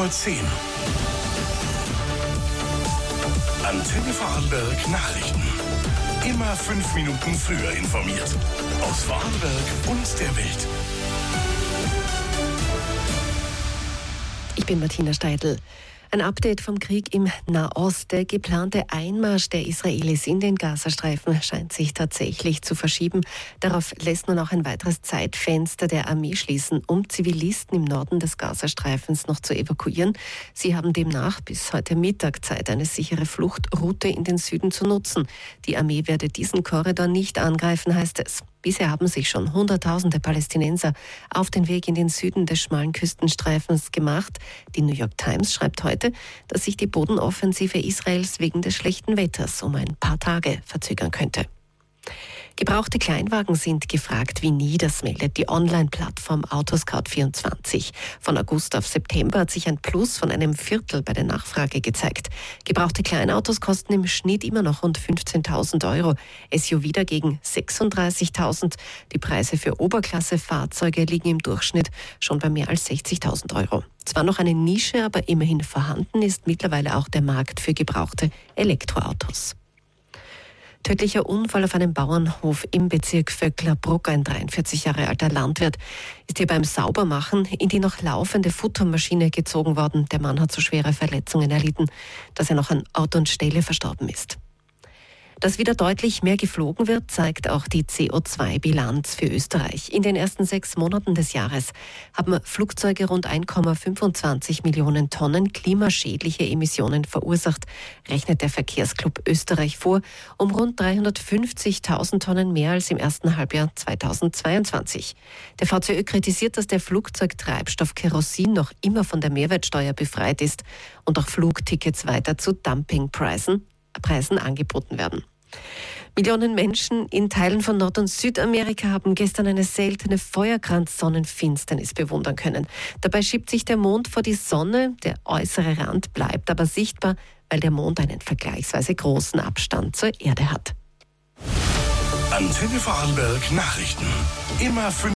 10:10 Uhr. Antenne Vorarlberg Nachrichten. Immer 5 Minuten früher informiert. Aus Vorarlberg und der Welt. Ich bin Martina Steidl. Ein Update vom Krieg im Nahost. Der geplante Einmarsch der Israelis in den Gazastreifen scheint sich tatsächlich zu verschieben. Darauf lässt nun auch ein weiteres Zeitfenster der Armee schließen, um Zivilisten im Norden des Gazastreifens noch zu evakuieren. Sie haben demnach bis heute Mittag Zeit, eine sichere Fluchtroute in den Süden zu nutzen. Die Armee werde diesen Korridor nicht angreifen, heißt es. Bisher haben sich schon Hunderttausende Palästinenser auf den Weg in den Süden des schmalen Küstenstreifens gemacht. Die New York Times schreibt heute, dass sich die Bodenoffensive Israels wegen des schlechten Wetters um ein paar Tage verzögern könnte. Gebrauchte Kleinwagen sind gefragt wie nie, das meldet die Online-Plattform Autoscout24. Von August auf September hat sich ein Plus von einem Viertel bei der Nachfrage gezeigt. Gebrauchte Kleinautos kosten im Schnitt immer noch rund 15.000 €, SUV dagegen 36.000. Die Preise für Oberklasse-Fahrzeuge liegen im Durchschnitt schon bei mehr als 60.000 €. Zwar noch eine Nische, aber immerhin vorhanden ist mittlerweile auch der Markt für gebrauchte Elektroautos. Tödlicher Unfall auf einem Bauernhof im Bezirk Vöcklerbruck. Ein 43 Jahre alter Landwirt ist hier beim Saubermachen in die noch laufende Futtermaschine gezogen worden. Der Mann hat so schwere Verletzungen erlitten, dass er noch an Ort und Stelle verstorben ist. Dass wieder deutlich mehr geflogen wird, zeigt auch die CO2-Bilanz für Österreich. In den ersten 6 Monaten des Jahres haben Flugzeuge rund 1,25 Millionen Tonnen klimaschädliche Emissionen verursacht, rechnet der Verkehrsclub Österreich vor, um rund 350.000 Tonnen mehr als im ersten Halbjahr 2022. Der VCÖ kritisiert, dass der Flugzeugtreibstoff Kerosin noch immer von der Mehrwertsteuer befreit ist und auch Flugtickets weiter zu Dumpingpreisen angeboten werden. Millionen Menschen in Teilen von Nord- und Südamerika haben gestern eine seltene Feuerkranz-Sonnenfinsternis bewundern können. Dabei schiebt sich der Mond vor die Sonne, der äußere Rand bleibt aber sichtbar, weil der Mond einen vergleichsweise großen Abstand zur Erde hat. Antenne Vorarlberg Nachrichten. Immer 5